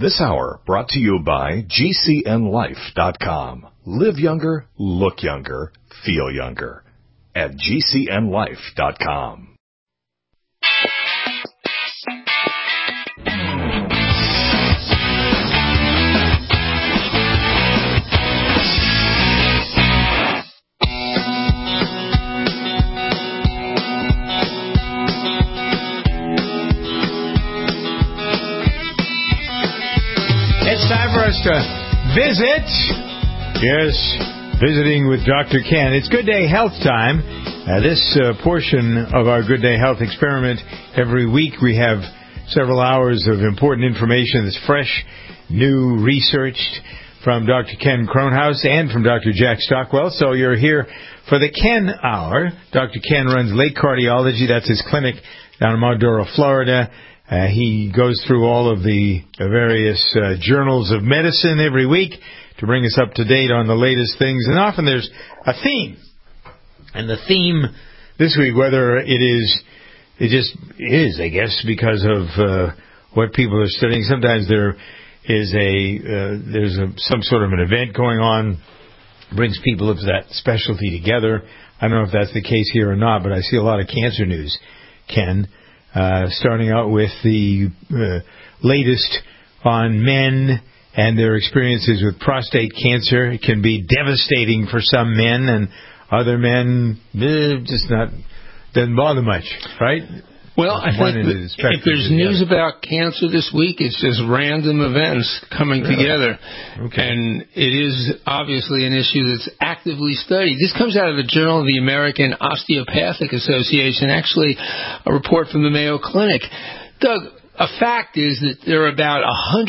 This hour brought to you by GCNLife.com. Live younger, look younger, feel younger. At GCNLife.com. It's time for us to visit. Yes, visiting with Dr. Ken. It's Good Day Health time. This portion of our Good Day Health experiment, every week we have several hours of important information that's fresh, new, researched from Dr. Ken Kronhaus and from Dr. Jack Stockwell. So you're here for the Ken Hour. Dr. Ken runs Lake Cardiology. That's his clinic down in Mount Dora, Florida. He goes through all of the various journals of medicine every week to bring us up to date on the latest things. And often there's a theme. And the theme this week, whether it just is, I guess, because of what people are studying. Sometimes there is there's some sort of an event going on, brings people of that specialty together. I don't know if that's the case here or not, but I see a lot of cancer news, Ken. Starting out with the latest on men and their experiences with prostate cancer. It can be devastating for some men, and other men, doesn't bother much, right? Well, I think if there's news about cancer this week, it's just random events coming together. Okay. And it is obviously an issue that's actively studied. This comes out of the Journal of the American Osteopathic Association, actually a report from the Mayo Clinic. Doug, a fact is that there are about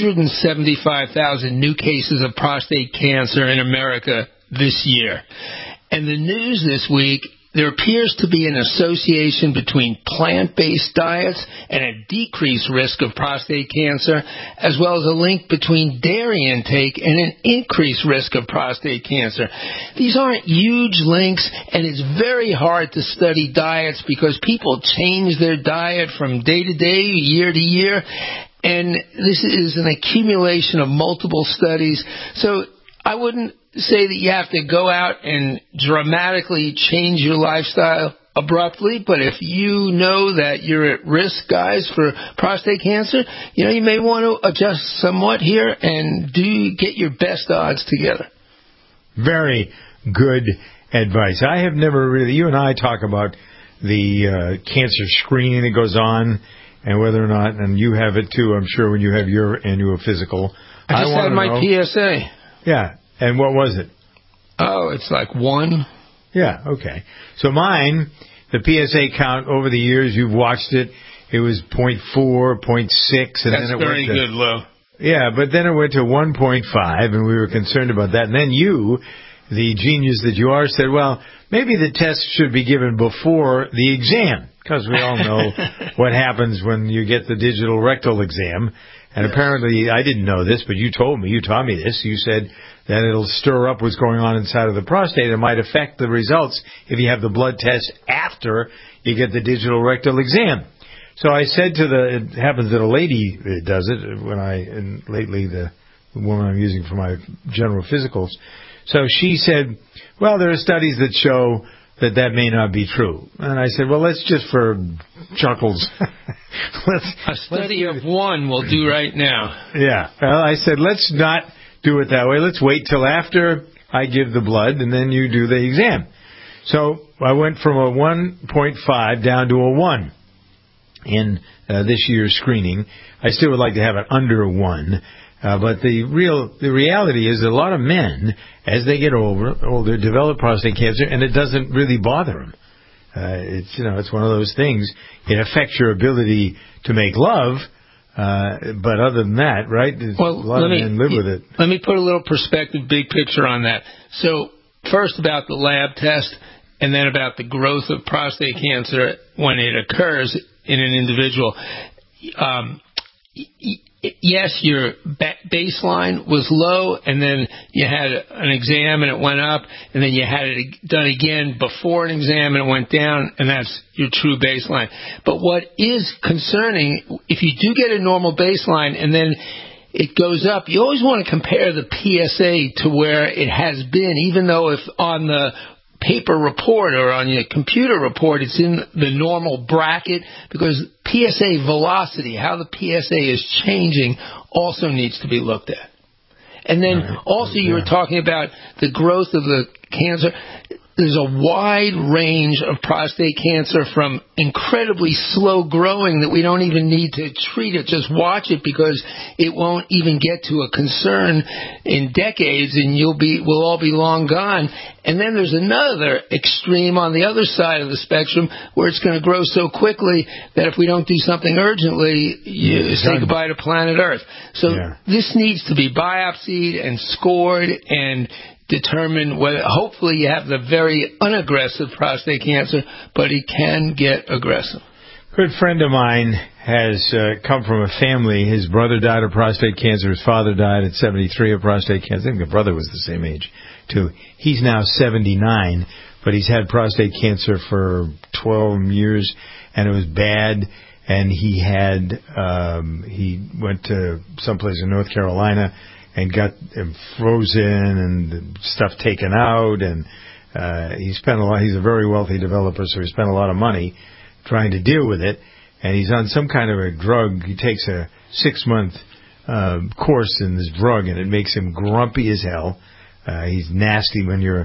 175,000 new cases of prostate cancer in America this year. And the news this week, there appears to be an association between plant-based diets and a decreased risk of prostate cancer, as well as a link between dairy intake and an increased risk of prostate cancer. These aren't huge links, and it's very hard to study diets because people change their diet from day to day, year to year, and this is an accumulation of multiple studies. So I wouldn't say that you have to go out and dramatically change your lifestyle abruptly, but if you know that you're at risk, guys, for prostate cancer, you may want to adjust somewhat here and get your best odds together. Very good advice. I have never really, you and I talk about the cancer screening that goes on and whether or not, and you have it too, I'm sure, when you have your annual physical. I just had my PSA. Yeah. And what was it? Oh, it's like 1. Yeah, okay. So mine, the PSA count over the years, you've watched it, it was 0.4, 0.6. And That's then it very went to, good, low. Yeah, but then it went to 1.5, and we were concerned about that. And then you, the genius that you are, said, well, maybe the test should be given before the exam, because we all know what happens when you get the digital rectal exam. And apparently, I didn't know this, but you taught me this. You said that it'll stir up what's going on inside of the prostate. It might affect the results if you have the blood test after you get the digital rectal exam. So I said it happens that a lady does it and lately the woman I'm using for my general physicals. So she said, well, there are studies that show that may not be true. And I said, well, let's just for chuckles. A study of 1 will do right now. Yeah. Well, I said, let's not do it that way. Let's wait till after I give the blood, and then you do the exam. So I went from a 1.5 down to a 1 in this year's screening. I still would like to have it under 1. But the reality is that a lot of men, as they get older, develop prostate cancer, and it doesn't really bother them. It's one of those things. It affects your ability to make love, but other than that, right? A lot of men live with it. Let me put a little perspective, big picture on that. So first about the lab test, and then about the growth of prostate cancer when it occurs in an individual. Yes, your baseline was low, and then you had an exam and it went up, and then you had it done again before an exam and it went down, and that's your true baseline. But what is concerning, if you do get a normal baseline and then it goes up. You always want to compare the PSA to where it has been, even though if on the paper report or on your computer report it's in the normal bracket, because PSA velocity, how the PSA is changing, also needs to be looked at. And then also you were talking about the growth of the cancer. There's a wide range of prostate cancer, from incredibly slow growing that we don't even need to treat it. Just watch it, because it won't even get to a concern in decades, and we'll all be long gone. And then there's another extreme on the other side of the spectrum where it's going to grow so quickly that if we don't do something urgently, you say goodbye to planet Earth. So this needs to be biopsied and scored and determine whether, hopefully you have the very unaggressive prostate cancer, but it can get aggressive. A good friend of mine has come from a family. His brother died of prostate cancer. His father died at 73 of prostate cancer. I think the brother was the same age, too. He's now 79, but he's had prostate cancer for 12 years, and it was bad. And he went to someplace in North Carolina and got him frozen and stuff taken out, and he spent a lot. He's a very wealthy developer, so he spent a lot of money trying to deal with it. And he's on some kind of a drug. He takes a 6-month course in this drug, and it makes him grumpy as hell. He's nasty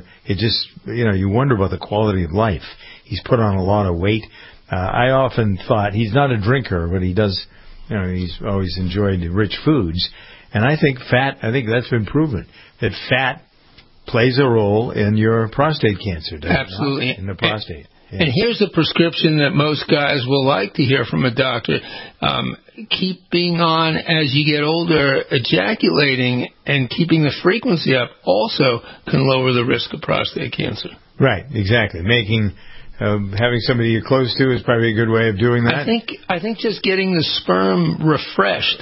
you wonder about the quality of life. He's put on a lot of weight. I often thought, he's not a drinker, but he does, he's always enjoyed rich foods. And I think that's been proven, that fat plays a role in your prostate cancer. Absolutely. In the prostate. And here's a prescription that most guys will like to hear from a doctor. Keeping on as you get older, ejaculating and keeping the frequency up also can lower the risk of prostate cancer. Right, exactly. Having somebody you're close to is probably a good way of doing that. I think just getting the sperm refreshed,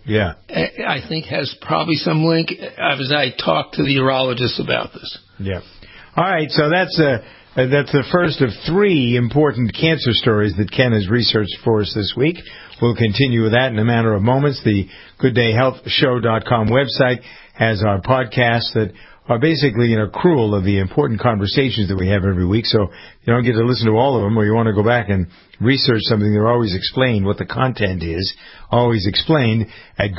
I think has probably some link, as I talked to the urologist about this. Yeah. All right, so that's the first of 3 important cancer stories that Ken has researched for us this week. We'll continue with that in a matter of moments. The GoodDayHealthShow.com website has our podcasts that are basically an accrual of the important conversations that we have every week. So you don't get to listen to all of them, or you want to go back and research something. They're always explained what the content is, always explained at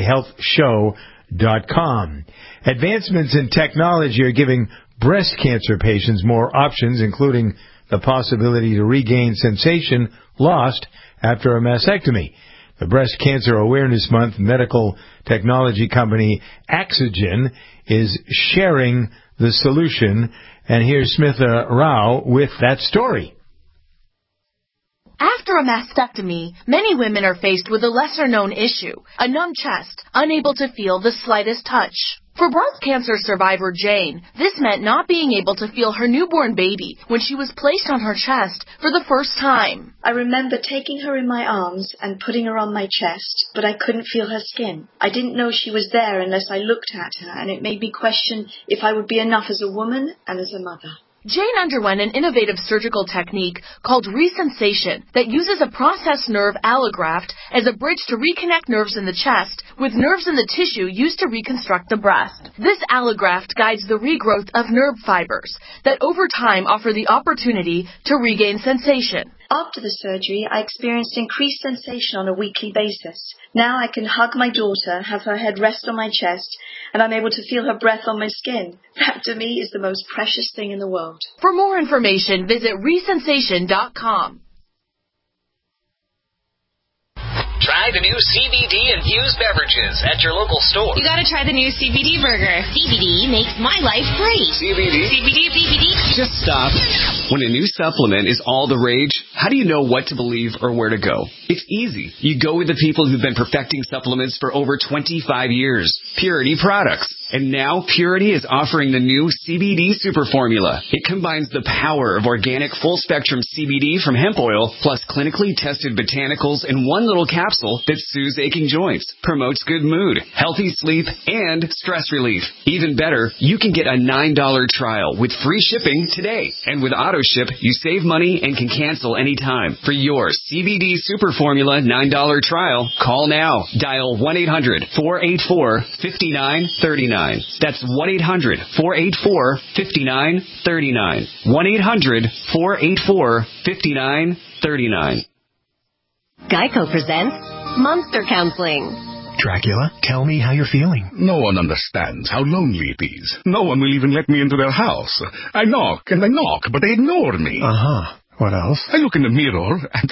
GoodDayHealthShow.com. Advancements in technology are giving breast cancer patients more options, including the possibility to regain sensation lost after a mastectomy. The Breast Cancer Awareness Month medical technology company Axogen is sharing the solution. And here's Smitha Rao with that story. After a mastectomy, many women are faced with a lesser-known issue, a numb chest, unable to feel the slightest touch. For breast cancer survivor Jane, this meant not being able to feel her newborn baby when she was placed on her chest for the first time. I remember taking her in my arms and putting her on my chest, but I couldn't feel her skin. I didn't know she was there unless I looked at her, and it made me question if I would be enough as a woman and as a mother. Jane underwent an innovative surgical technique called Resensation that uses a processed nerve allograft as a bridge to reconnect nerves in the chest with nerves in the tissue used to reconstruct the breast. This allograft guides the regrowth of nerve fibers that over time offer the opportunity to regain sensation. After the surgery, I experienced increased sensation on a weekly basis. Now I can hug my daughter, have her head rest on my chest, and I'm able to feel her breath on my skin. That, to me, is the most precious thing in the world. For more information, visit Resensation.com. Try the new CBD-infused beverages at your local store. You gotta try the new CBD burger. CBD makes my life great. CBD. Just stop. When a new supplement is all the rage, how do you know what to believe or where to go? It's easy. You go with the people who've been perfecting supplements for over 25 years. Purity Products. And now Purity is offering the new CBD Super Formula. It combines the power of organic full-spectrum CBD from hemp oil plus clinically tested botanicals in one little capsule that soothes aching joints, promotes good mood, healthy sleep, and stress relief. Even better, you can get a $9 trial with free shipping today. And with AutoShip, you save money and can cancel anytime. For your CBD Super Formula $9 trial, call now. Dial 1-800-484-5939. That's 1-800-484-5939. 1-800-484-5939. Geico presents Monster Counseling. Dracula, tell me how you're feeling. No one understands how lonely it is. No one will even let me into their house. I knock and I knock, but they ignore me. Uh-huh. What else? I look in the mirror and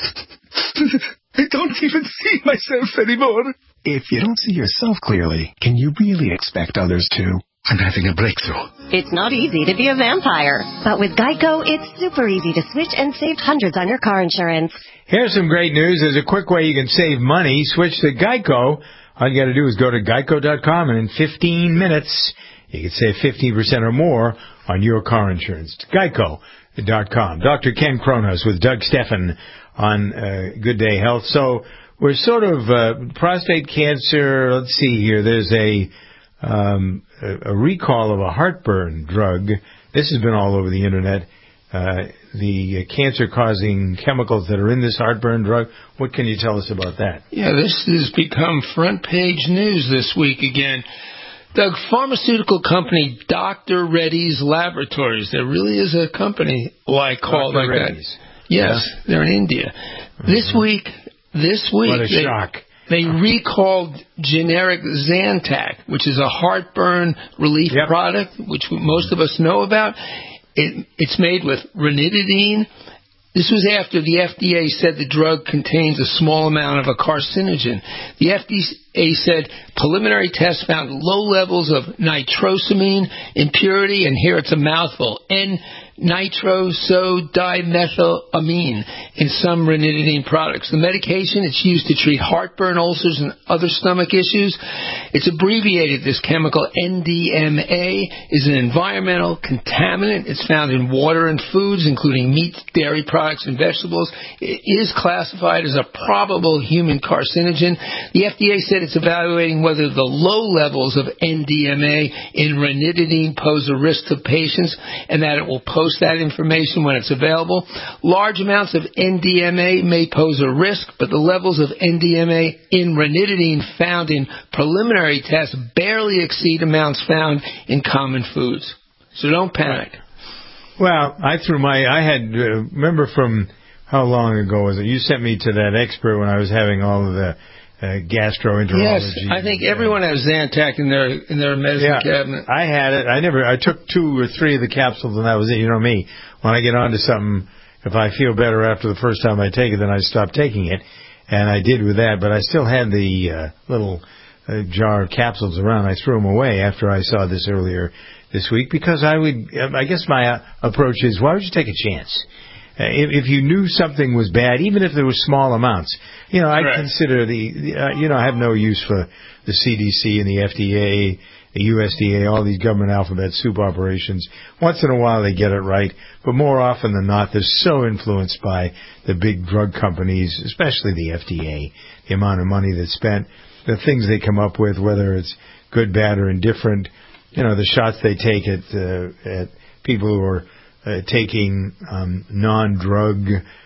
I don't even see myself anymore. If you don't see yourself clearly, can you really expect others to? I'm having a breakthrough. It's not easy to be a vampire, but with Geico, it's super easy to switch and save hundreds on your car insurance. Here's some great news. There's a quick way you can save money. Switch to Geico. All you got to do is go to geico.com, and in 15 minutes, you can save 15% or more on your car insurance. Geico.com. Dr. Ken Kronos with Doug Steffen on Good Day Health. So we're sort of prostate cancer. Let's see here. There's a recall of a heartburn drug. This has been all over the internet. The cancer-causing chemicals that are in this heartburn drug. What can you tell us about that? Yeah, this has become front-page news this week again. Doug, pharmaceutical company Dr. Reddy's Laboratories. There really is a company called like Reddy's. That. Yes, yeah. They're in India. Mm-hmm. This week, what a shock. They recalled generic Zantac, which is a heartburn relief product, which most of us know about. It's made with ranitidine. This was after the FDA said the drug contains a small amount of a carcinogen. The FDA said preliminary tests found low levels of nitrosamine impurity, and here it's a mouthful, N-nitroso-dimethylamine in some ranitidine products. The medication, it's used to treat heartburn, ulcers, and other stomach issues. It's abbreviated. This chemical, NDMA, is an environmental contaminant. It's found in water and foods, including meat, dairy products, and vegetables. It is classified as a probable human carcinogen. The FDA said it's evaluating whether the low levels of NDMA in ranitidine pose a risk to patients, and that it will post that information when it's available. Large amounts of NDMA may pose a risk, but the levels of NDMA in ranitidine found in preliminary tests barely exceed amounts found in common foods. So don't panic. Well, remember from how long ago was it? You sent me to that expert when I was having all of the gastroenterology. Yes, I think everyone has Zantac in their medicine cabinet. I had it. I took 2 or 3 of the capsules, and that was it. You know me. When I get onto something, if I feel better after the first time I take it, then I stop taking it, and I did with that. But I still had the little jar of capsules around. I threw them away after I saw this earlier this week because I guess my approach is, why would you take a chance? If you knew something was bad, even if there were small amounts, I consider I have no use for the CDC and the FDA, the USDA, all these government alphabet soup operations. Once in a while they get it right, but more often than not, they're so influenced by the big drug companies, especially the FDA, the amount of money that's spent, the things they come up with, whether it's good, bad, or indifferent, the shots they take at people who are taking non-drug,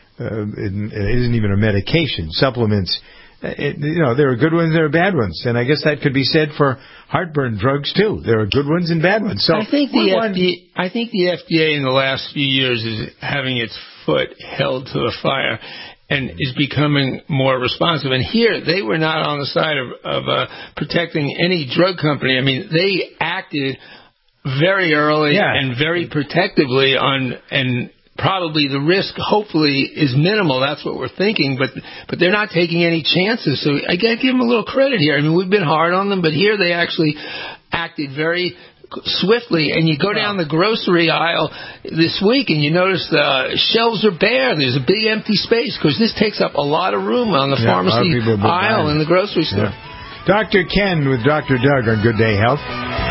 it isn't even a medication, supplements. There are good ones, there are bad ones, and I guess that could be said for heartburn drugs too. There are good ones and bad ones. So I think the FDA in the last few years is having its foot held to the fire and is becoming more responsive. And here, they were not on the side of protecting any drug company. I mean, they acted very early and very protectively and probably the risk, hopefully, is minimal. That's what we're thinking, but they're not taking any chances. So I got to give them a little credit here. I mean, we've been hard on them, but here they actually acted very swiftly. And you go down the grocery aisle this week and you notice the shelves are bare. There's a big empty space because this takes up a lot of room on the pharmacy aisle in the grocery store. Dr. Ken with Dr. Doug on Good Day Health.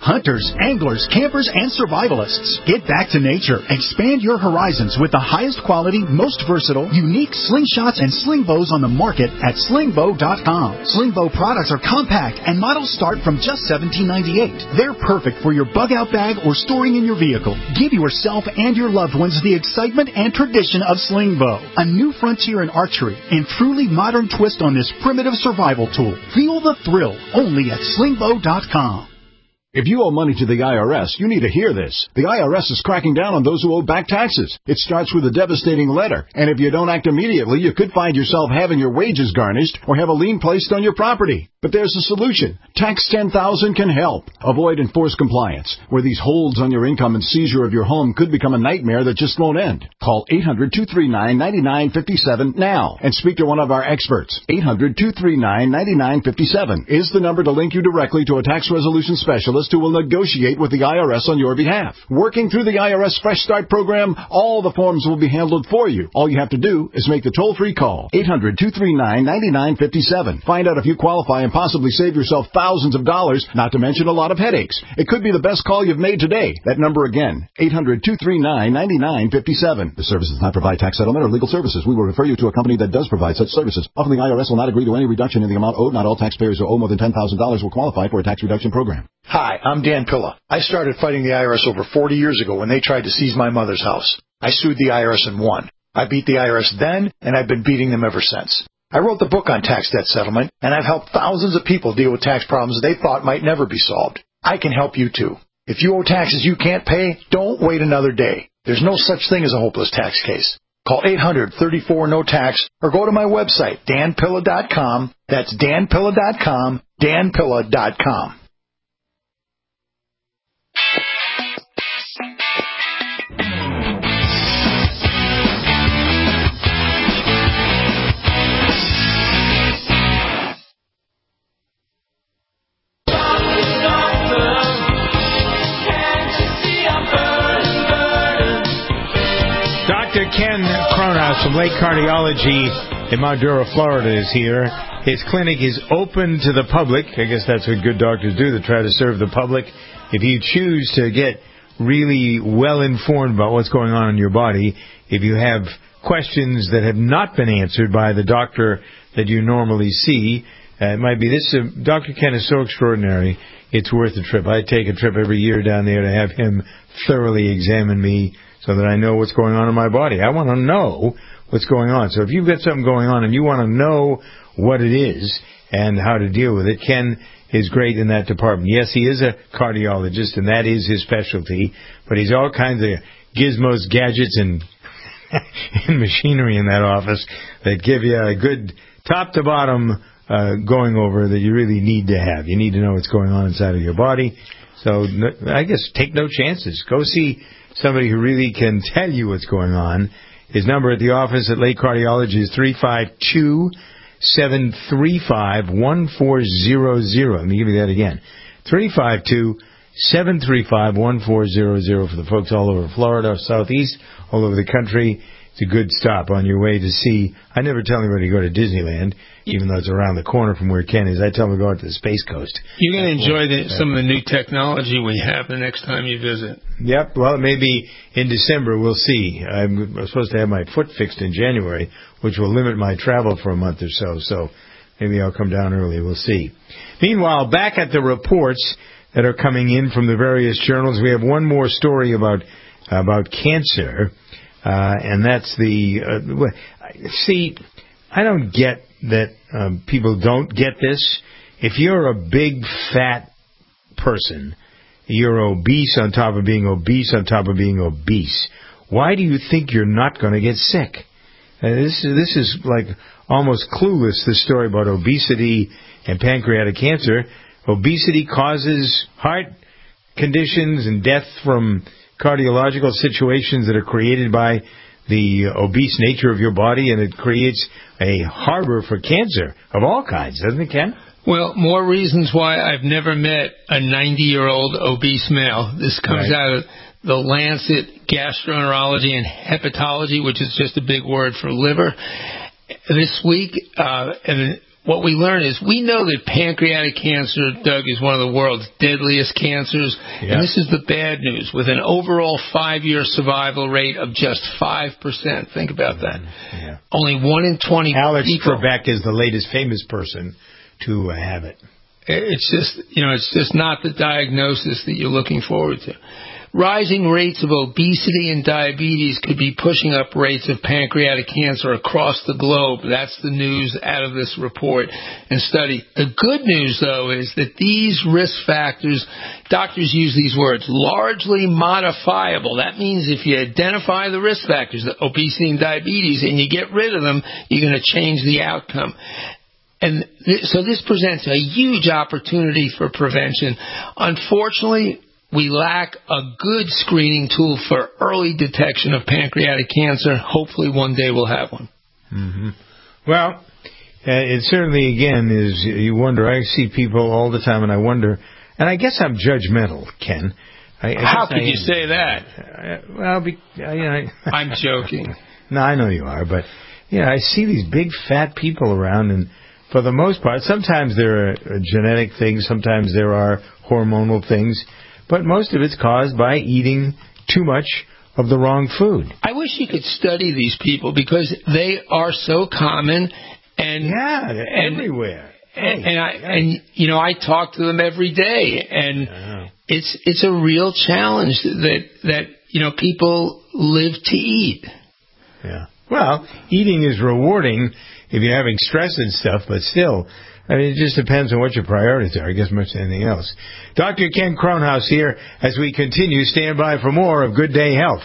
Hunters, anglers, campers, and survivalists. Get back to nature. Expand your horizons with the highest quality, most versatile, unique slingshots and sling bows on the market at slingbow.com. Slingbow products are compact and models start from just $17.98. They're perfect for your bug-out bag or storing in your vehicle. Give yourself and your loved ones the excitement and tradition of Slingbow, a new frontier in archery and truly modern twist on this primitive survival tool. Feel the thrill only at slingbow.com. If you owe money to the IRS, you need to hear this. The IRS is cracking down on those who owe back taxes. It starts with a devastating letter, and if you don't act immediately, you could find yourself having your wages garnished or have a lien placed on your property. But there's a solution. Tax 10,000 can help. Avoid enforced compliance, where these holds on your income and seizure of your home could become a nightmare that just won't end. Call 800-239-9957 now and speak to one of our experts. 800-239-9957 is the number to link you directly to a tax resolution specialist who will negotiate with the IRS on your behalf. Working through the IRS Fresh Start program, all the forms will be handled for you. All you have to do is make the toll-free call. 800-239-9957. Find out if you qualify and possibly save yourself thousands of dollars, not to mention a lot of headaches. It could be the best call you've made today. That number again, 800-239-9957. The service does not provide tax settlement or legal services. We will refer you to a company that does provide such services. Often the IRS will not agree to any reduction in the amount owed. Not all taxpayers who owe more than $10,000 will qualify for a tax reduction program. Hi, I'm Dan Pilla. I started fighting the IRS over 40 years ago when they tried to seize my mother's house. I sued the IRS and won. I beat the IRS then, and I've been beating them ever since. I wrote the book on tax debt settlement, and I've helped thousands of people deal with tax problems they thought might never be solved. I can help you too. If you owe taxes you can't pay, don't wait another day. There's no such thing as a hopeless tax case. Call 800-34-NO-TAX or go to my website, danpilla.com. That's danpilla.com, danpilla.com. Dr. Ken Kronos from Lake Cardiology in Madura, Florida is here. His clinic is open to the public. I guess that's what good doctors do. They try to serve the public. If you choose to get really well informed about what's going on in your body, if you have questions that have not been answered by the doctor that you normally see, it might be this. Dr. Ken is so extraordinary, it's worth a trip. I take a trip every year down there to have him thoroughly examine me so that I know what's going on in my body. I want to know what's going on. So if you've got something going on and you want to know what it is and how to deal with it, Ken is great in that department. Yes, he is a cardiologist, and that is his specialty, but he's all kinds of gizmos, gadgets, and machinery in that office that give you a good top-to-bottom going over that you really need to have. You need to know what's going on inside of your body. So I guess take no chances. Go see somebody who really can tell you what's going on. His number at the office at Lake Cardiology is 352-735-1400. Let me give you that again. 352-735-1400 for the folks all over Florida, Southeast, all over the country. It's a good stop on your way to see. I never tell anybody to go to Disneyland, even though it's around the corner from where Ken is. I tell them to go out to the Space Coast. You're going to enjoy some of the new technology we have the next time you visit. Yep. Well, maybe in December. We'll see. I'm supposed to have my foot fixed in January, which will limit my travel for a month or so. So maybe I'll come down early. We'll see. Meanwhile, back at the reports that are coming in from the various journals, we have one more story about cancer. And that's see, I don't get that people don't get this. If you're a big, fat person, you're obese on top of being obese on top of being obese, why do you think you're not going to get sick? This is like almost clueless, this story about obesity and pancreatic cancer. Obesity causes heart conditions and death from cardiological situations that are created by the obese nature of your body, and it creates a harbor for cancer of all kinds, doesn't it, Ken? Well, more reasons why I've never met a 90-year-old obese male. This comes out of the Lancet Gastroenterology and Hepatology, which is just a big word for liver. This week, what we learn is we know that pancreatic cancer, Doug, is one of the world's deadliest cancers. Yeah. And this is the bad news. With an overall 5-year survival rate of just 5%. Think about that. Yeah. Only 1 in 20 Alex people. Trebek is the latest famous person to have it. It's just not the diagnosis that you're looking forward to. Rising rates of obesity and diabetes could be pushing up rates of pancreatic cancer across the globe. That's the news out of this report and study. The good news, though, is that these risk factors, doctors use these words, largely modifiable. That means if you identify the risk factors, the obesity and diabetes, and you get rid of them, you're going to change the outcome. And so this presents a huge opportunity for prevention. Unfortunately, we lack a good screening tool for early detection of pancreatic cancer. Hopefully one day we'll have one. Mm-hmm. Well, it certainly, again, is, you wonder, I see people all the time and I wonder, and I guess I'm judgmental, Ken. How could you say that? I'm joking. No, I know you are, but I see these big fat people around, and for the most part, sometimes there are genetic things, sometimes there are hormonal things, but most of it's caused by eating too much of the wrong food. I wish you could study these people because they are so common and they're everywhere. I talk to them every day, and it's a real challenge that people live to eat. Yeah. Well, eating is rewarding if you're having stress and stuff, but still, it just depends on what your priorities are, I guess, much as anything else. Dr. Ken Kronhaus here as we continue. Stand by for more of Good Day Health.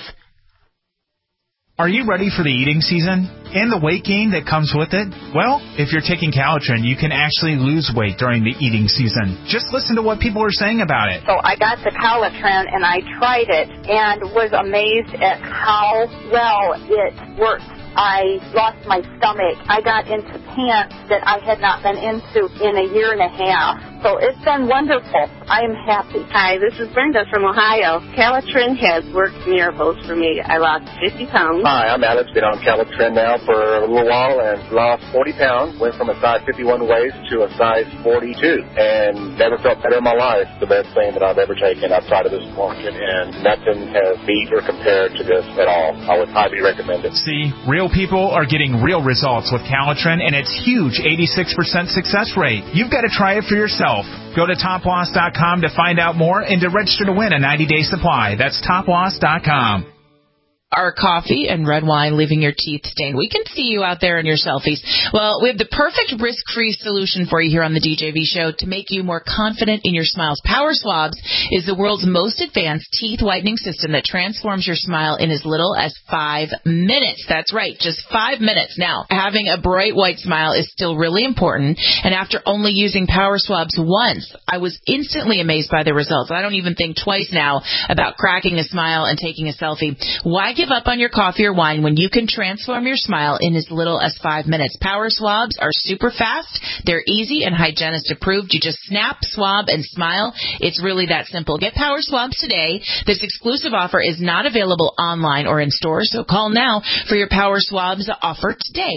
Are you ready for the eating season and the weight gain that comes with it? Well, if you're taking Calitrin, you can actually lose weight during the eating season. Just listen to what people are saying about it. So I got the Calitrin and I tried it and was amazed at how well it works. I lost my stomach. I got into pants that I had not been into in a year and a half. So it's been wonderful. I am happy. Hi, this is Brenda from Ohio. Calitrin has worked miracles for me. I lost 50 pounds. Hi, I'm Alex. Been on Calitrin now for a little while and lost 40 pounds. Went from a size 51 waist to a size 42 and never felt better in my life. The best thing that I've ever taken outside of this market, and nothing has beat or compared to this at all. I would highly recommend it. See, real people are getting real results with Calitrin, and its huge 86% success rate. You've got to try it for yourself. Go to toploss.com to find out more and to register to win a 90-day supply. That's toploss.com. Are coffee and red wine leaving your teeth stained? We can see you out there in your selfies. Well, we have the perfect risk-free solution for you here on the DJV show to make you more confident in your smiles. Power Swabs is the world's most advanced teeth whitening system that transforms your smile in as little as 5 minutes. That's right, just 5 minutes. Now, having a bright white smile is still really important, and after only using Power Swabs once, I was instantly amazed by the results. I don't even think twice now about cracking a smile and taking a selfie. Why give up on your coffee or wine when you can transform your smile in as little as 5 minutes? Power Swabs are super fast. They're easy and hygienist approved. You just snap, swab, and smile. It's really that simple. Get Power Swabs today. This exclusive offer is not available online or in stores, so call now for your Power Swabs offer today.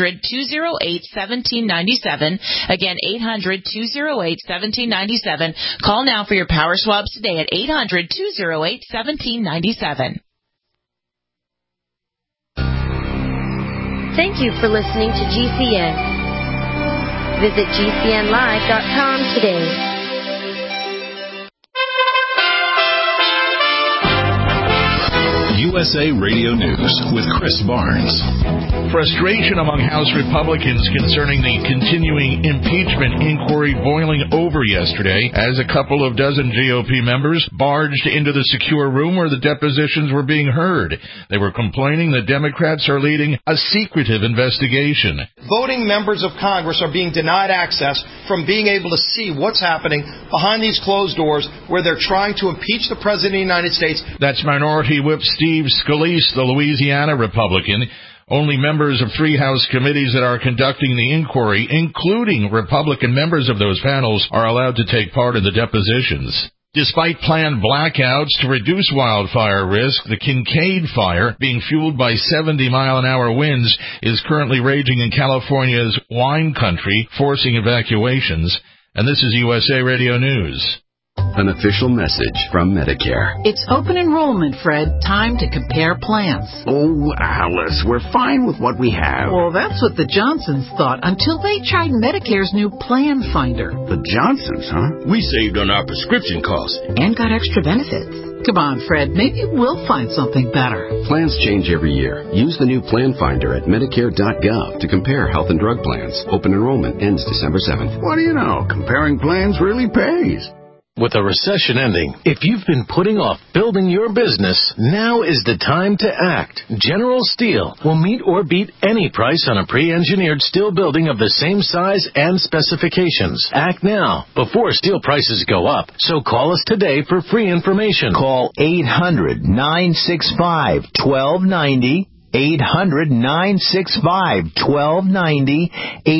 800-208-1797. Again, 800-208-1797. Call now for your Power Swabs today at 800-208-1797. Thank you for listening to GCN. Visit GCNlive.com today. USA Radio News with Chris Barnes. Frustration among House Republicans concerning the continuing impeachment inquiry boiling over yesterday as a couple of dozen GOP members barged into the secure room where the depositions were being heard. They were complaining that Democrats are leading a secretive investigation. Voting members of Congress are being denied access from being able to see what's happening behind these closed doors where they're trying to impeach the President of the United States. That's Minority Whip Steve Scalise, the Louisiana Republican. Only members of 3 House committees that are conducting the inquiry, including Republican members of those panels, are allowed to take part in the depositions. Despite planned blackouts to reduce wildfire risk, the Kincaid Fire, being fueled by 70-mile-an-hour winds, is currently raging in California's wine country, forcing evacuations. And this is USA Radio News. An official message from Medicare. It's open enrollment, Fred. Time to compare plans. Oh, Alice, we're fine with what we have. Well, that's what the Johnsons thought until they tried Medicare's new Plan Finder. The Johnsons, huh? We saved on our prescription costs. And got extra benefits. Come on, Fred. Maybe we'll find something better. Plans change every year. Use the new Plan Finder at Medicare.gov to compare health and drug plans. Open enrollment ends December 7th. What do you know? Comparing plans really pays. With a recession ending, if you've been putting off building your business, now is the time to act. General Steel will meet or beat any price on a pre-engineered steel building of the same size and specifications. Act now, before steel prices go up. So call us today for free information. Call 800-965-1290. 800-965-1290.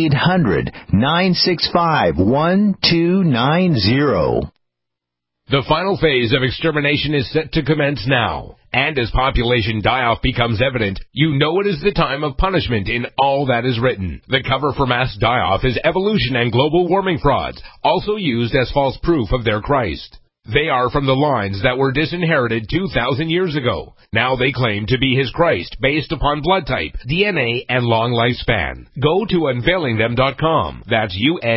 800-965-1290. The final phase of extermination is set to commence now. And as population die-off becomes evident, you know it is the time of punishment in all that is written. The cover for mass die-off is evolution and global warming frauds, also used as false proof of their Christ. They are from the lines that were disinherited 2,000 years ago. Now they claim to be his Christ based upon blood type, DNA, and long lifespan. Go to unveilingthem.com. That's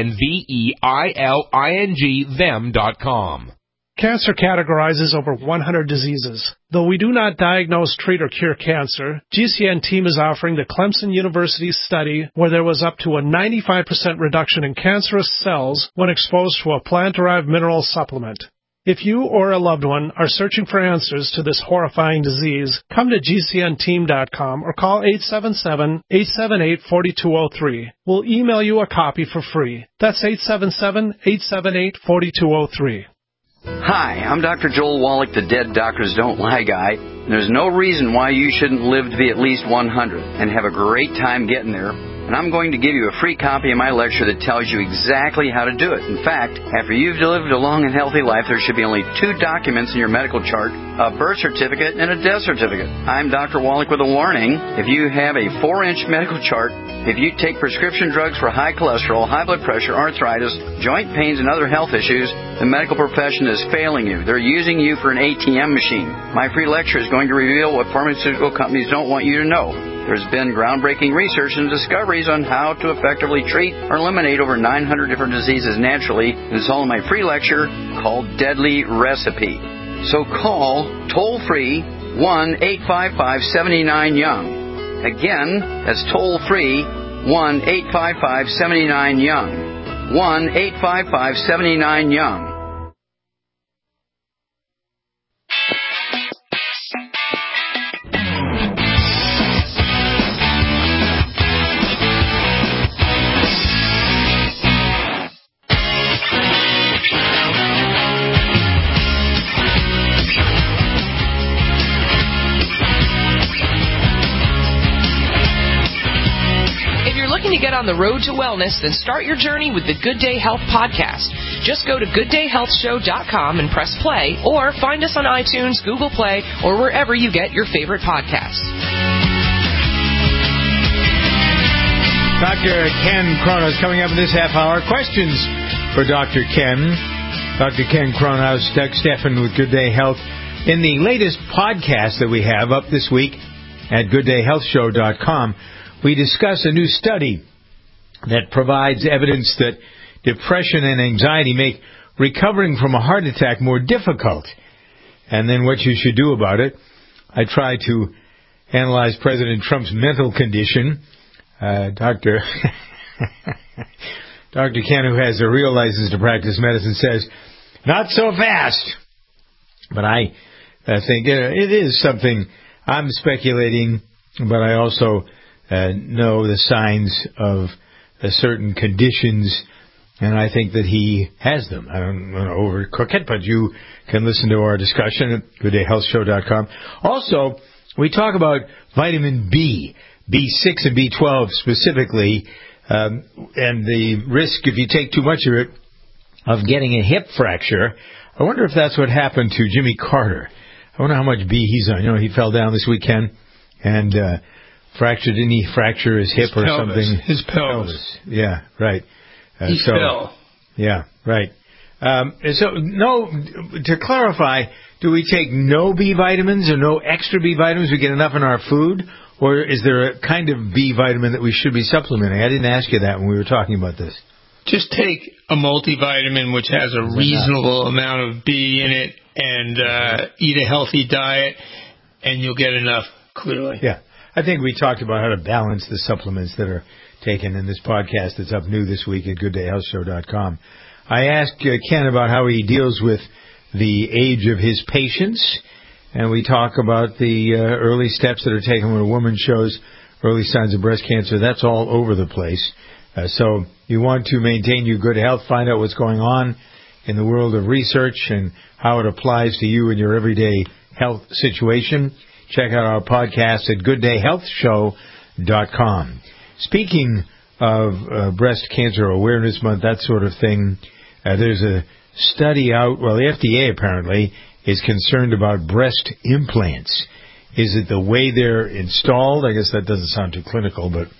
UNVEILING them.com. Cancer categorizes over 100 diseases. Though we do not diagnose, treat, or cure cancer, GCN team is offering the Clemson University study where there was up to a 95% reduction in cancerous cells when exposed to a plant-derived mineral supplement. If you or a loved one are searching for answers to this horrifying disease, come to GCNteam.com or call 877-878-4203. We'll email you a copy for free. That's 877-878-4203. Hi, I'm Dr. Joel Wallach, the Dead Doctors Don't Lie guy. There's no reason why you shouldn't live to be at least 100 and have a great time getting there. And I'm going to give you a free copy of my lecture that tells you exactly how to do it. In fact, after you've lived a long and healthy life, there should be only 2 documents in your medical chart, a birth certificate and a death certificate. I'm Dr. Wallach with a warning. If you have a 4-inch medical chart, if you take prescription drugs for high cholesterol, high blood pressure, arthritis, joint pains, and other health issues, the medical profession is failing you. They're using you for an ATM machine. My free lecture is going to reveal what pharmaceutical companies don't want you to know. There's been groundbreaking research and discoveries on how to effectively treat or eliminate over 900 different diseases naturally. It's all in my free lecture called Deadly Recipe. So call toll-free 1-855-79-YOUNG. Again, that's toll-free 1-855-79-YOUNG. 1-855-79-YOUNG. To get on the road to wellness, then start your journey with the Good Day Health podcast. Just go to gooddayhealthshow.com and press play, or find us on iTunes, Google Play, or wherever you get your favorite podcasts. Dr. Ken Kronos coming up in this half hour. Questions for Dr. Ken. Dr. Ken Kronos, Doug Steffen with Good Day Health. In the latest podcast that we have up this week at gooddayhealthshow.com, we discuss a new study that provides evidence that depression and anxiety make recovering from a heart attack more difficult, and then what you should do about it. I try to analyze President Trump's mental condition. Dr. Ken, who has a real license to practice medicine, says, not so fast. But I think it is something I'm speculating, but I also know the signs of certain conditions, and I think that he has them. I don't want to overcook it, but you can listen to our discussion at gooddayhealthshow.com. Also, we talk about vitamin B, B6 and B12 specifically, and the risk, if you take too much of it, of getting a hip fracture. I wonder if that's what happened to Jimmy Carter. I wonder how much B he's on. You know, he fell down this weekend and didn't he fracture his hip or something? His pelvis. Yeah, right. He fell. Yeah, right. To clarify, do we take no B vitamins or no extra B vitamins? We get enough in our food? Or is there a kind of B vitamin that we should be supplementing? I didn't ask you that when we were talking about this. Just take a multivitamin which has a reasonable amount of B in it and eat a healthy diet, and you'll get enough, clearly. Yeah. I think we talked about how to balance the supplements that are taken in this podcast that's up new this week at GoodDayHealthShow.com. I asked Ken about how he deals with the age of his patients, and we talk about the early steps that are taken when a woman shows early signs of breast cancer. That's all over the place. So you want to maintain your good health, find out what's going on in the world of research and how it applies to you in your everyday health situation. Check out our podcast at GoodDayHealthShow.com. Speaking of Breast Cancer Awareness Month, that sort of thing, there's a study out. Well, the FDA apparently is concerned about breast implants. Is it the way they're installed? I guess that doesn't sound too clinical, but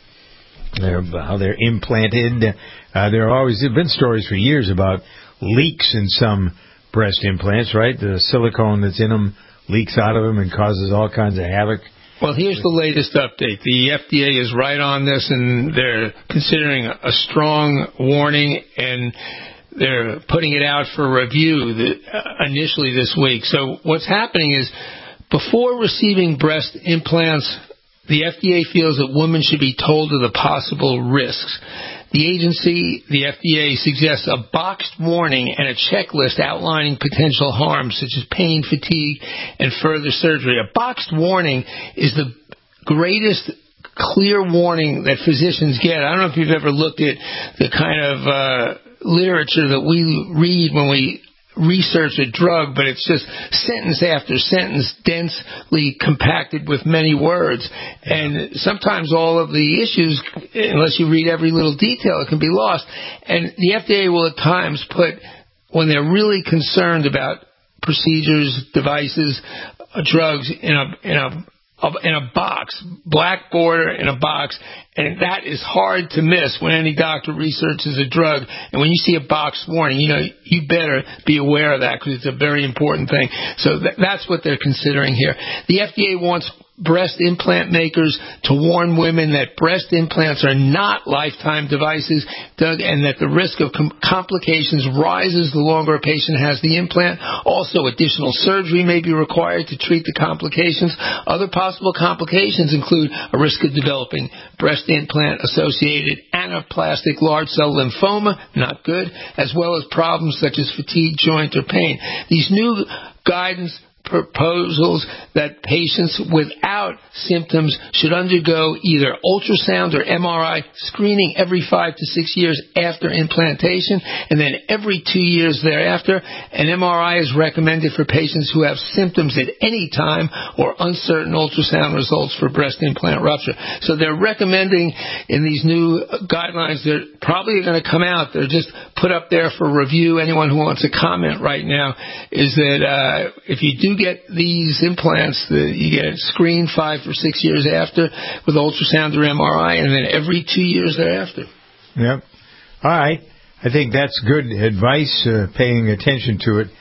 how they're implanted. There have been stories for years about leaks in some breast implants, right? The silicone that's in them leaks out of them and causes all kinds of havoc. Well, here's the latest update. The FDA is right on this, and they're considering a strong warning, and they're putting it out for review initially this week. So what's happening is, before receiving breast implants, the FDA feels that women should be told of the possible risks. The agency, the FDA, suggests a boxed warning and a checklist outlining potential harms such as pain, fatigue, and further surgery. A boxed warning is the greatest clear warning that physicians get. I don't know if you've ever looked at the kind of literature that we read when we research a drug, but it's just sentence after sentence, densely compacted with many words. And sometimes all of the issues, unless you read every little detail, it can be lost. And the FDA will at times put, when they're really concerned about procedures, devices, drugs, in a box, black border in a box, and that is hard to miss when any doctor researches a drug. And when you see a box warning, you better be aware of that because it's a very important thing. So that's what they're considering here. The FDA wants breast implant makers to warn women that breast implants are not lifetime devices, Doug, and that the risk of complications rises the longer a patient has the implant. Also, additional surgery may be required to treat the complications. Other possible complications include a risk of developing breast implant-associated anaplastic large cell lymphoma, not good, as well as problems such as fatigue, joint, or pain. These new guidance proposals that patients without symptoms should undergo either ultrasound or MRI screening every 5 to 6 years after implantation, and then every 2 years thereafter. An MRI is recommended for patients who have symptoms at any time or uncertain ultrasound results for breast implant rupture. So they're recommending in these new guidelines, they're probably going to come out, they're just put up there for review. Anyone who wants to comment right now is that if you do get these implants, you get screened 5 or 6 years after with ultrasound or MRI, and then every 2 years thereafter. Yep. All right. I think that's good advice, paying attention to it.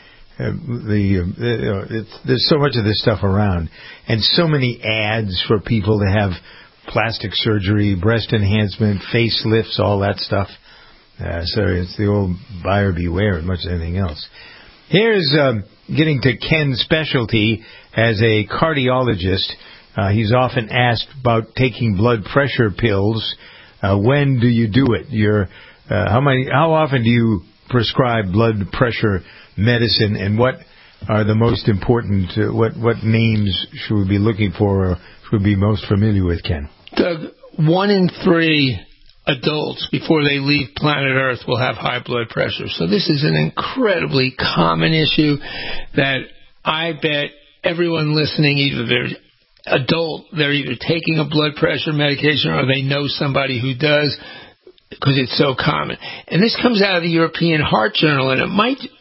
There's so much of this stuff around, and so many ads for people to have plastic surgery, breast enhancement, facelifts, all that stuff. So it's the old buyer beware as much as anything else. Here's getting to Ken's specialty as a cardiologist. He's often asked about taking blood pressure pills. When do you do it? How often do you prescribe blood pressure medicine, and what are the most important, what names should we be looking for or should we be most familiar with, Ken? Doug, 1 in 3 adults before they leave planet Earth will have high blood pressure. So this is an incredibly common issue that I bet everyone listening, either they're adult, they're either taking a blood pressure medication or they know somebody who does, because it's so common. And this comes out of the European Heart Journal, and it might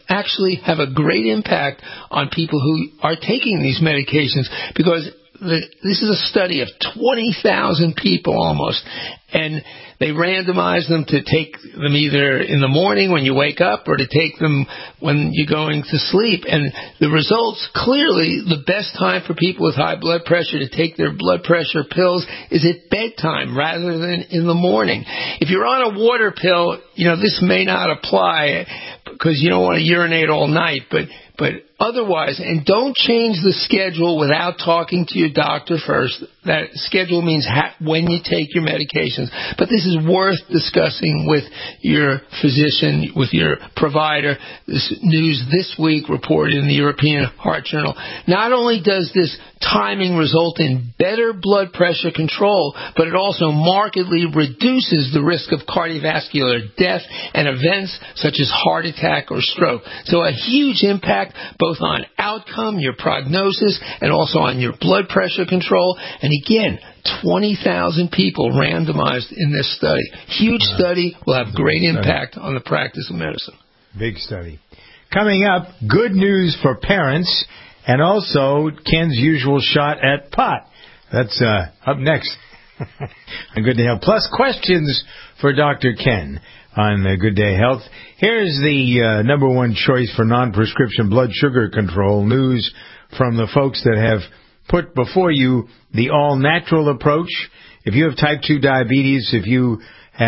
actually have a great impact on people who are taking these medications, because this is a study of 20,000 people almost, and they randomize them to take them either in the morning when you wake up or to take them when you're going to sleep. And the results, clearly, the best time for people with high blood pressure to take their blood pressure pills is at bedtime rather than in the morning. If you're on a water pill, this may not apply because you don't want to urinate all night, but otherwise, and don't change the schedule without talking to your doctor first. That schedule means when you take your medications. But this is worth discussing with your physician, with your provider. This news this week reported in the European Heart Journal. Not only does this timing result in better blood pressure control, but it also markedly reduces the risk of cardiovascular death and events such as heart attack or stroke. So a huge impact both on outcome, your prognosis, and also on your blood pressure control. And again, 20,000 people randomized in this study. Huge study, will have great impact on the practice of medicine. Big study. Coming up, good news for parents, and also Ken's usual shot at pot. That's up next on Good Day Health. Plus questions for Dr. Ken on Good Day Health. Here's the number one choice for non-prescription blood sugar control news from the folks that have put before you the all-natural approach. If you have type 2 diabetes, if you're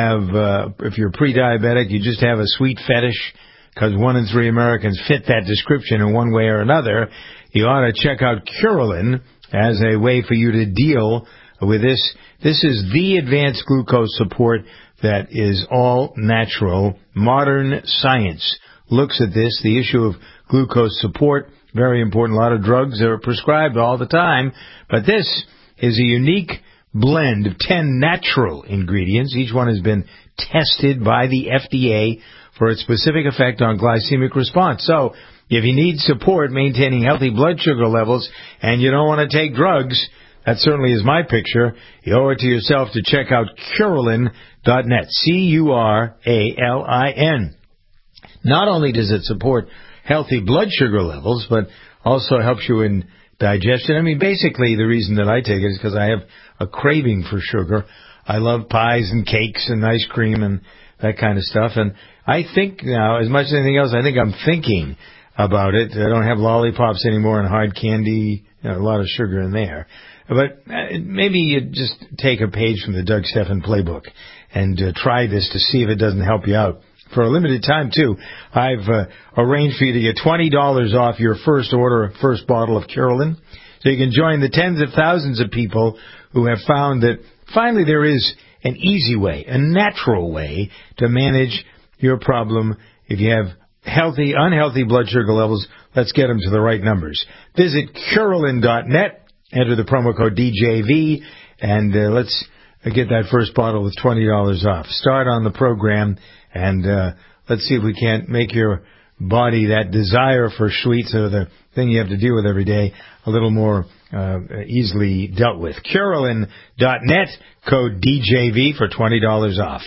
pre-diabetic, you just have a sweet fetish, because 1 in 3 Americans fit that description in one way or another, you ought to check out Curelin as a way for you to deal with this. This is the advanced glucose support that is all natural. Modern science looks at this, the issue of glucose support. Very important. A lot of drugs are prescribed all the time, but this is a unique blend of 10 natural ingredients. Each one has been tested by the FDA for its specific effect on glycemic response. So if you need support maintaining healthy blood sugar levels and you don't want to take drugs, that certainly is my picture. You owe it to yourself to check out Curelin.net, Curalin. Not only does it support healthy blood sugar levels, but also helps you in digestion. I mean, basically the reason that I take it is because I have a craving for sugar. I love pies and cakes and ice cream and that kind of stuff. And I think now, as much as anything else, I think I'm thinking about it. I don't have lollipops anymore and hard candy, a lot of sugar in there. But maybe you just take a page from the Doug Steffen playbook and try this to see if it doesn't help you out. For a limited time, too, I've arranged for you to get $20 off your first order, first bottle of Curelin. So you can join the tens of thousands of people who have found that finally there is an easy way, a natural way to manage your problem. If you have healthy, unhealthy blood sugar levels, let's get them to the right numbers. Visit Curelin.net. Enter the promo code DJV, and let's get that first bottle with $20 off. Start on the program, and let's see if we can't make your body, that desire for sweets, or the thing you have to deal with every day, a little more easily dealt with. Curelin.net, code DJV for $20 off.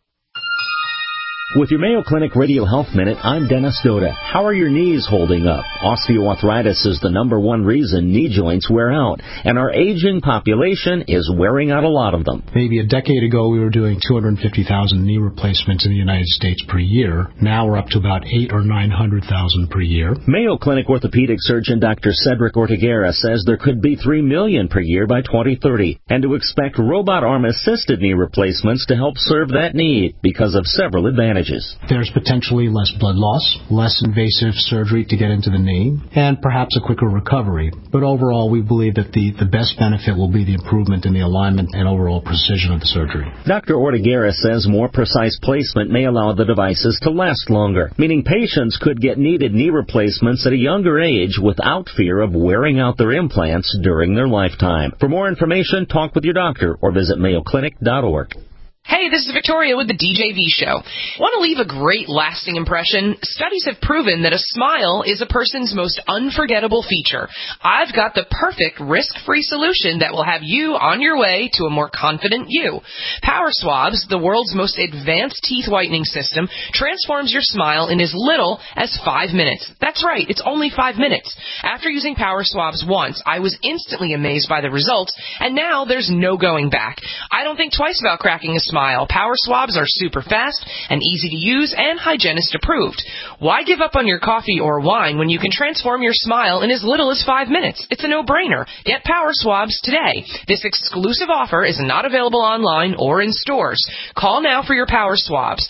With your Mayo Clinic Radio Health Minute, I'm Dennis Doda. How are your knees holding up? Osteoarthritis is the number one reason knee joints wear out, and our aging population is wearing out a lot of them. Maybe a decade ago, we were doing 250,000 knee replacements in the United States per year. Now we're up to about 800,000 or 900,000 per year. Mayo Clinic orthopedic surgeon Dr. Cedric Ortiguera says there could be 3 million per year by 2030, and to expect robot arm-assisted knee replacements to help serve that need because of several advantages. There's potentially less blood loss, less invasive surgery to get into the knee, and perhaps a quicker recovery. But overall, we believe that the best benefit will be the improvement in the alignment and overall precision of the surgery. Dr. Ortiguera says more precise placement may allow the devices to last longer, meaning patients could get needed knee replacements at a younger age without fear of wearing out their implants during their lifetime. For more information, talk with your doctor or visit mayoclinic.org. Hey, this is Victoria with the DJV Show. Want to leave a great lasting impression? Studies have proven that a smile is a person's most unforgettable feature. I've got the perfect risk-free solution that will have you on your way to a more confident you. Power Swabs, the world's most advanced teeth whitening system, transforms your smile in as little as 5 minutes. That's right, it's only 5 minutes. After using Power Swabs once, I was instantly amazed by the results, and now there's no going back. I don't think twice about cracking a smile. Power Swabs are super fast and easy to use and hygienist approved. Why give up on your coffee or wine when you can transform your smile in as little as 5 minutes? It's a no-brainer. Get Power Swabs today. This exclusive offer is not available online or in stores. Call now for your Power Swabs.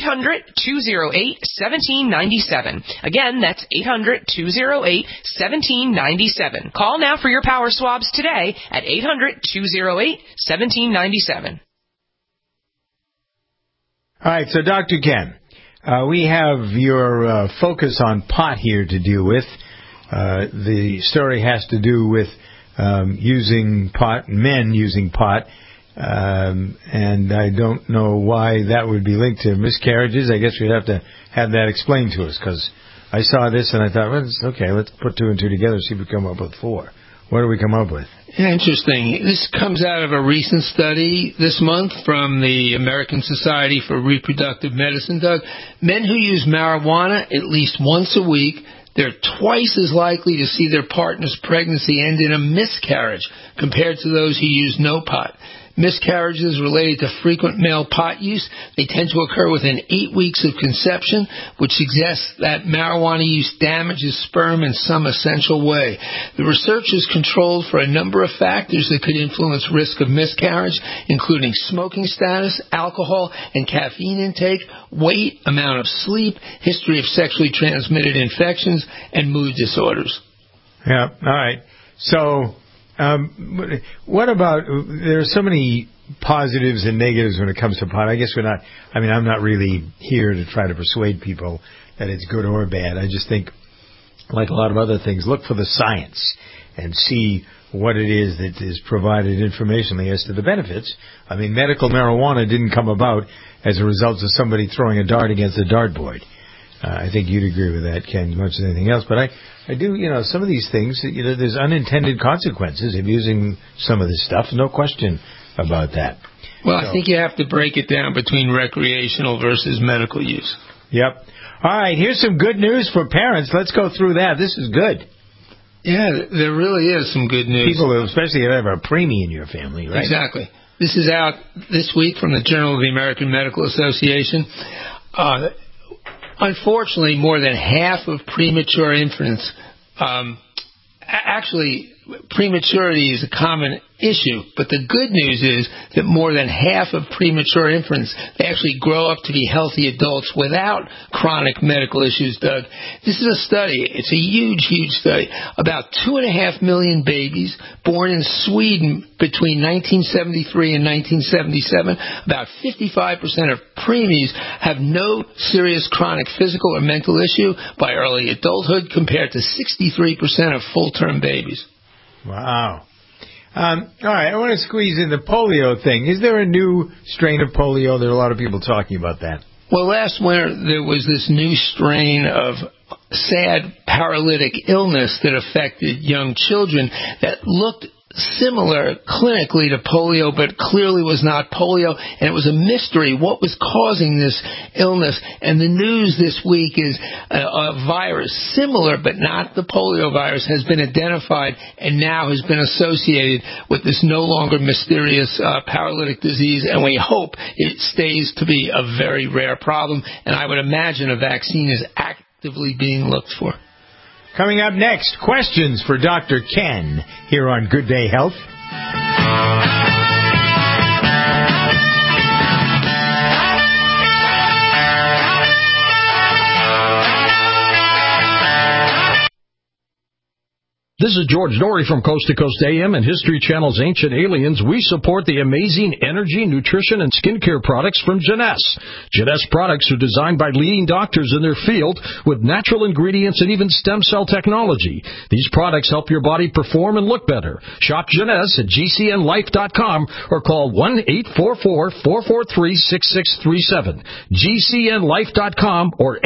800-208-1797. Again, that's 800-208-1797. Call now for your Power Swabs today at 800-208-1797. All right, so Dr. Ken, we have your focus on pot here to deal with. The story has to do with using pot, men using pot, and I don't know why that would be linked to miscarriages. I guess we'd have to have that explained to us, because I saw this and I thought, well, okay, let's put two and two together and see if we come up with four. What do we come up with? Interesting. This comes out of a recent study this month from the American Society for Reproductive Medicine, Doug. Men who use marijuana at least once a week, they're twice as likely to see their partner's pregnancy end in a miscarriage compared to those who use no pot. Miscarriages related to frequent male pot use, they tend to occur within 8 weeks of conception, which suggests that marijuana use damages sperm in some essential way. The researchers controlled for a number of factors that could influence risk of miscarriage, including smoking status, alcohol and caffeine intake, weight, amount of sleep, history of sexually transmitted infections, and mood disorders. Yeah, all right. So, what about, there are so many positives and negatives when it comes to pot. I guess I'm not really here to try to persuade people that it's good or bad. I just think, like a lot of other things, look for the science and see what it is that is provided informationally as to the benefits. I mean, medical marijuana didn't come about as a result of somebody throwing a dart against a dartboard. I think you'd agree with that, Ken, as much as anything else. But I do, some of these things, there's unintended consequences of using some of this stuff. No question about that. Well, I think you have to break it down between recreational versus medical use. Yep. All right, here's some good news for parents. Let's go through that. This is good. Yeah, there really is some good news. People, especially if you have a preemie in your family, right? Exactly. This is out this week from the Journal of the American Medical Association. Unfortunately, more than half of premature infants, actually, prematurity is a common issue, but the good news is that more than half of premature infants, they actually grow up to be healthy adults without chronic medical issues, Doug. This is a study. It's a huge, huge study. About 2.5 million babies born in Sweden between 1973 and 1977. About 55% of preemies have no serious chronic physical or mental issue by early adulthood compared to 63% of full-term babies. Wow. All right, I want to squeeze in the polio thing. Is there a new strain of polio? There are a lot of people talking about that. Well, last winter there was this new strain of sad paralytic illness that affected young children that looked similar clinically to polio, but clearly was not polio, and it was a mystery what was causing this illness. And the news this week is a virus similar but not the polio virus has been identified and now has been associated with this no longer mysterious paralytic disease, and we hope it stays to be a very rare problem, and I would imagine a vaccine is actively being looked for. Coming up next, questions for Dr. Ken here on Good Day Health. This is George Norrie from Coast to Coast AM and History Channel's Ancient Aliens. We support the amazing energy, nutrition, and skincare products from Jeunesse. Jeunesse products are designed by leading doctors in their field with natural ingredients and even stem cell technology. These products help your body perform and look better. Shop Jeunesse at GCNLife.com or call 1-844-443-6637. GCNLife.com or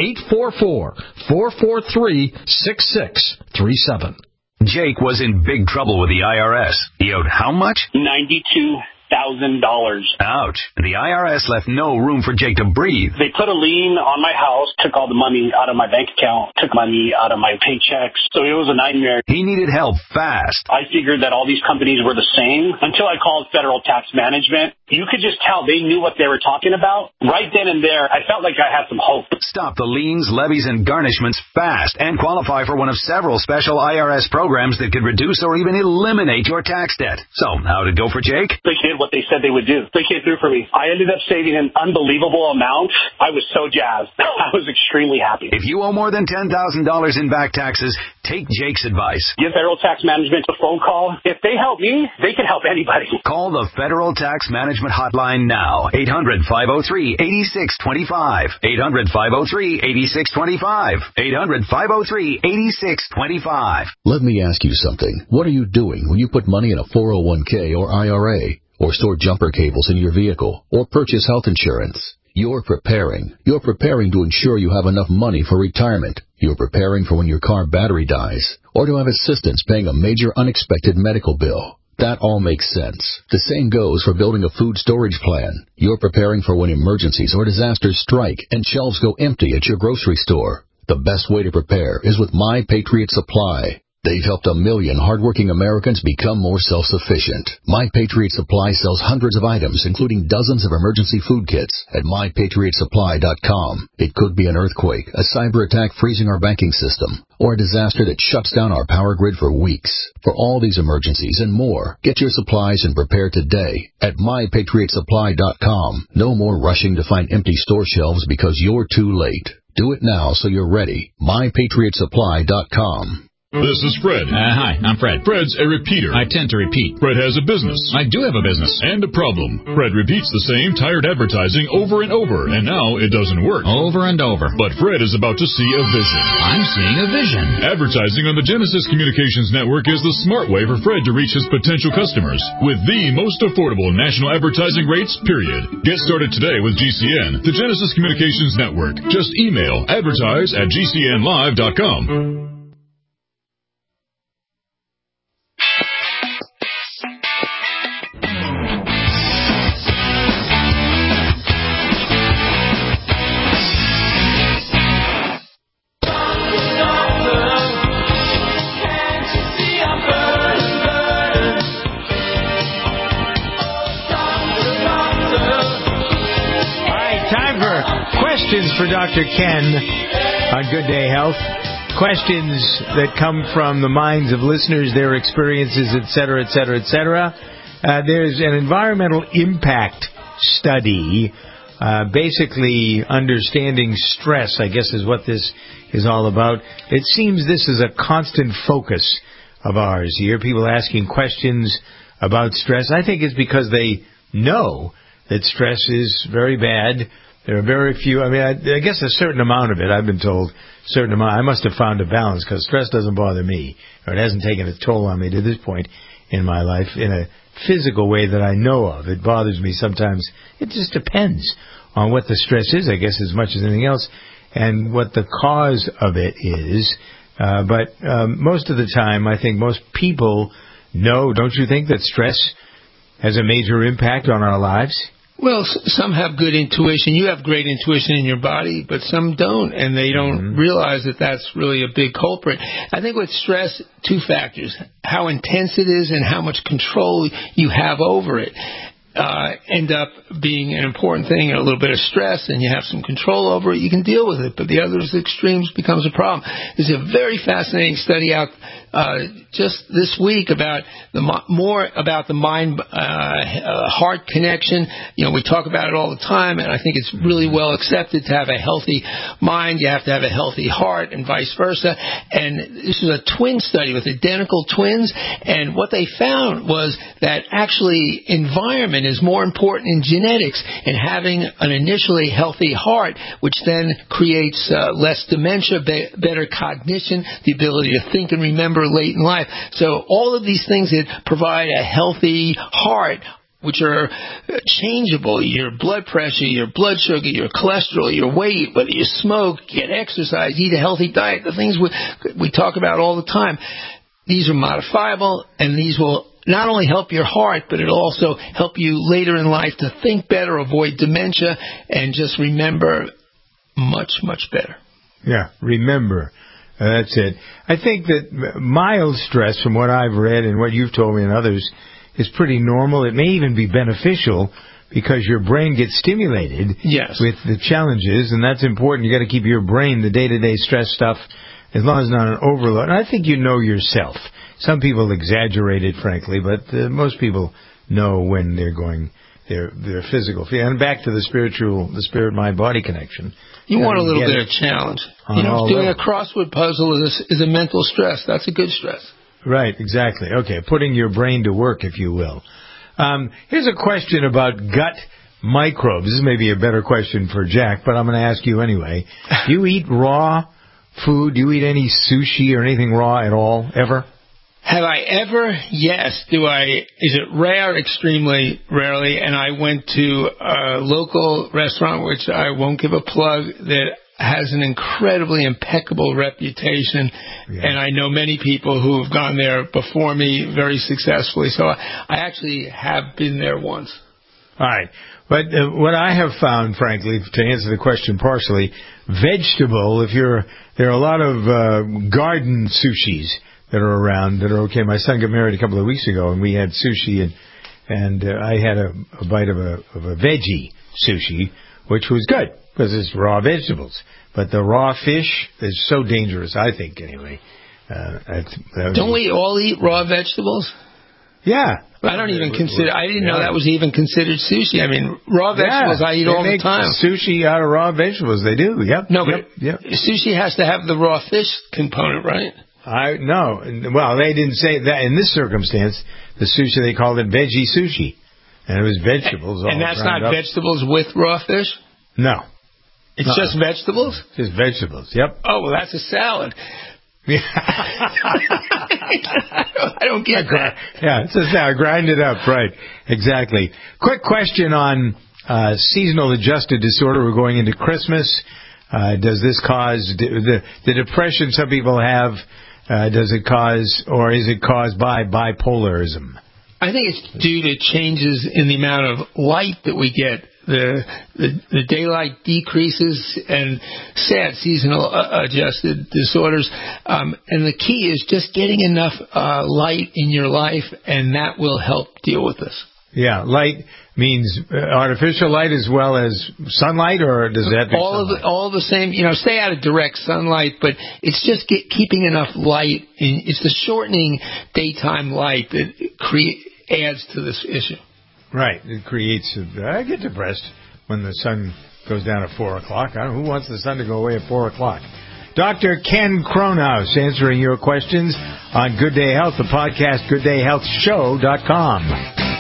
844-443-6637. Jake was in big trouble with the IRS. He owed how much? $92,000. Ouch. The IRS left no room for Jake to breathe. They put a lien on my house, took all the money out of my bank account, took money out of my paychecks. So it was a nightmare. He needed help fast. I figured that all these companies were the same until I called Federal Tax Management. You could just tell they knew what they were talking about. Right then and there, I felt like I had some hope. Stop the liens, levies, and garnishments fast and qualify for one of several special IRS programs that could reduce or even eliminate your tax debt. So, how'd it go for Jake? They did what they said they would do. They came through for me. I ended up saving an unbelievable amount. I was so jazzed. I was extremely happy. If you owe more than $10,000 in back taxes, take Jake's advice. Give Federal Tax Management a phone call. If they help me, they can help anybody. Call the Federal Tax Management Hotline now. 800-503-8625. 800-503-8625. 800-503-8625. Let me ask you something. What are you doing when you put money in a 401k or IRA, or store jumper cables in your vehicle, or purchase health insurance? You're preparing. You're preparing to ensure you have enough money for retirement. You're preparing for when your car battery dies, or to have assistance paying a major unexpected medical bill. That all makes sense. The same goes for building a food storage plan. You're preparing for when emergencies or disasters strike and shelves go empty at your grocery store. The best way to prepare is with My Patriot Supply. They've helped 1 million hardworking Americans become more self-sufficient. My Patriot Supply sells hundreds of items, including dozens of emergency food kits at MyPatriotSupply.com. It could be an earthquake, a cyber attack freezing our banking system, or a disaster that shuts down our power grid for weeks. For all these emergencies and more, get your supplies and prepare today at MyPatriotSupply.com. No more rushing to find empty store shelves because you're too late. Do it now so you're ready. MyPatriotSupply.com. This is Fred. Hi, I'm Fred. Fred's a repeater. I tend to repeat. Fred has a business. I do have a business. And a problem. Fred repeats the same tired advertising over and over, and now it doesn't work. Over and over. But Fred is about to see a vision. I'm seeing a vision. Advertising on the Genesis Communications Network is the smart way for Fred to reach his potential customers with the most affordable national advertising rates, period. Get started today with GCN, the Genesis Communications Network. Just email advertise@GCNlive.com. Questions for Dr. Ken on Good Day Health. Questions that come from the minds of listeners, their experiences, etc., etc., etc. There's an environmental impact study, basically understanding stress, I guess is what this is all about. It seems this is a constant focus of ours. You hear people asking questions about stress. I think it's because they know that stress is very bad. There are very few, I guess a certain amount of it, I've been told, I must have found a balance because stress doesn't bother me, or it hasn't taken a toll on me to this point in my life in a physical way that I know of. It bothers me sometimes. It just depends on what the stress is, I guess, as much as anything else, and what the cause of it is. But most of the time, I think most people know, don't you think, that stress has a major impact on our lives? Well, some have good intuition. You have great intuition in your body, but some don't, and they don't realize that that's really a big culprit. I think with stress, two factors: how intense it is and how much control you have over it. End up being an important thing. A little bit of stress, and you have some control over it. You can deal with it, but the other extremes becomes a problem. There's a very fascinating study out just this week about more about the mind heart connection. We talk about it all the time, and I think it's really well accepted to have a healthy mind. You have to have a healthy heart, and vice versa. And this is a twin study with identical twins, and what they found was that actually environment is more important in genetics, and having an initially healthy heart, which then creates less dementia, better cognition, the ability to think and remember late in life. So all of these things that provide a healthy heart, which are changeable, your blood pressure, your blood sugar, your cholesterol, your weight, whether you smoke, get exercise, eat a healthy diet, the things we talk about all the time. These are modifiable, and these will not only help your heart, but it'll also help you later in life to think better, avoid dementia, and just remember much, much better. Yeah, remember. That's it. I think that mild stress, from what I've read and what you've told me and others, is pretty normal. It may even be beneficial because your brain gets stimulated with the challenges, and that's important. You got to keep your brain, the day-to-day stress stuff, as long as it's not an overload. And I think you know yourself. Some people exaggerate it, frankly, but most people know when they're going their physical. And back to the spirit, mind, body connection. You want a little bit of challenge. Doing a crossword puzzle is a mental stress. That's a good stress. Right, exactly. Okay, putting your brain to work, if you will. Here's a question about gut microbes. This may be a better question for Jack, but I'm going to ask you anyway. Do you eat raw food? Do you eat any sushi or anything raw at all, ever? Have I ever? Yes. Is it rare? Extremely rarely. And I went to a local restaurant, which I won't give a plug, that has an incredibly impeccable reputation. Yeah. And I know many people who have gone there before me very successfully. So I actually have been there once. All right. But what I have found, frankly, to answer the question partially, vegetable, there are a lot of garden sushis that are around that are okay. My son got married a couple of weeks ago, and we had sushi, and I had a bite of a veggie sushi, which was good because it's raw vegetables. But the raw fish is so dangerous, I think, anyway. Don't we all eat raw vegetables? Yeah. I don't even consider. I didn't know that was even considered sushi. I mean, raw vegetables I eat all the time. Sushi out of raw vegetables, they do. Yep. No, but sushi has to have the raw fish component, right? No. Well, they didn't say that in this circumstance. The sushi, they called it veggie sushi, and it was vegetables. And that's not vegetables with raw fish? No. It's just vegetables? Just vegetables. Yep. Oh, well, that's a salad. Yeah. I don't get that. Yeah, it's a salad. Grind it up, right? Exactly. Quick question on seasonal adjusted disorder. We're going into Christmas. Does this cause the depression some people have? Does it cause, or is it caused by bipolarism? I think it's due to changes in the amount of light that we get. The daylight decreases, and sad seasonal adjusted disorders. And the key is just getting enough light in your life, and that will help deal with this. Yeah, light means artificial light as well as sunlight, or does that mean all the same? Stay out of direct sunlight, but it's just keeping enough light. It's the shortening daytime light that adds to this issue. Right. It creates. I get depressed when the sun goes down at 4 o'clock. Who wants the sun to go away at 4 o'clock? Dr. Ken Cronhaus answering your questions on Good Day Health, the podcast, GoodDayHealthShow.com.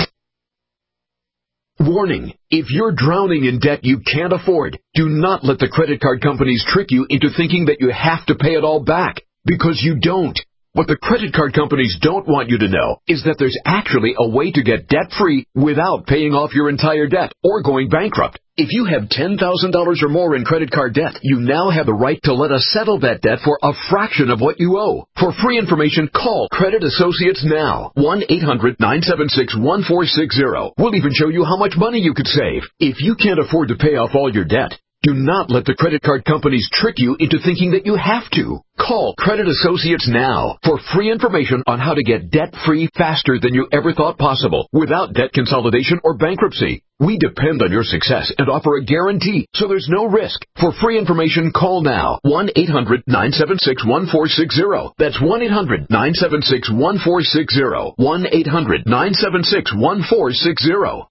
Warning, if you're drowning in debt you can't afford, do not let the credit card companies trick you into thinking that you have to pay it all back, because you don't. What the credit card companies don't want you to know is that there's actually a way to get debt-free without paying off your entire debt or going bankrupt. If you have $10,000 or more in credit card debt, you now have the right to let us settle that debt for a fraction of what you owe. For free information, call Credit Associates now. 1-800-976-1460. We'll even show you how much money you could save. If you can't afford to pay off all your debt, do not let the credit card companies trick you into thinking that you have to. Call Call Credit Associates now for free information on how to get debt-free faster than you ever thought possible without debt consolidation or bankruptcy. We depend on your success and offer a guarantee, so there's no risk. For free information, call now. 1-800-976-1460. That's 1-800-976-1460. 1-800-976-1460.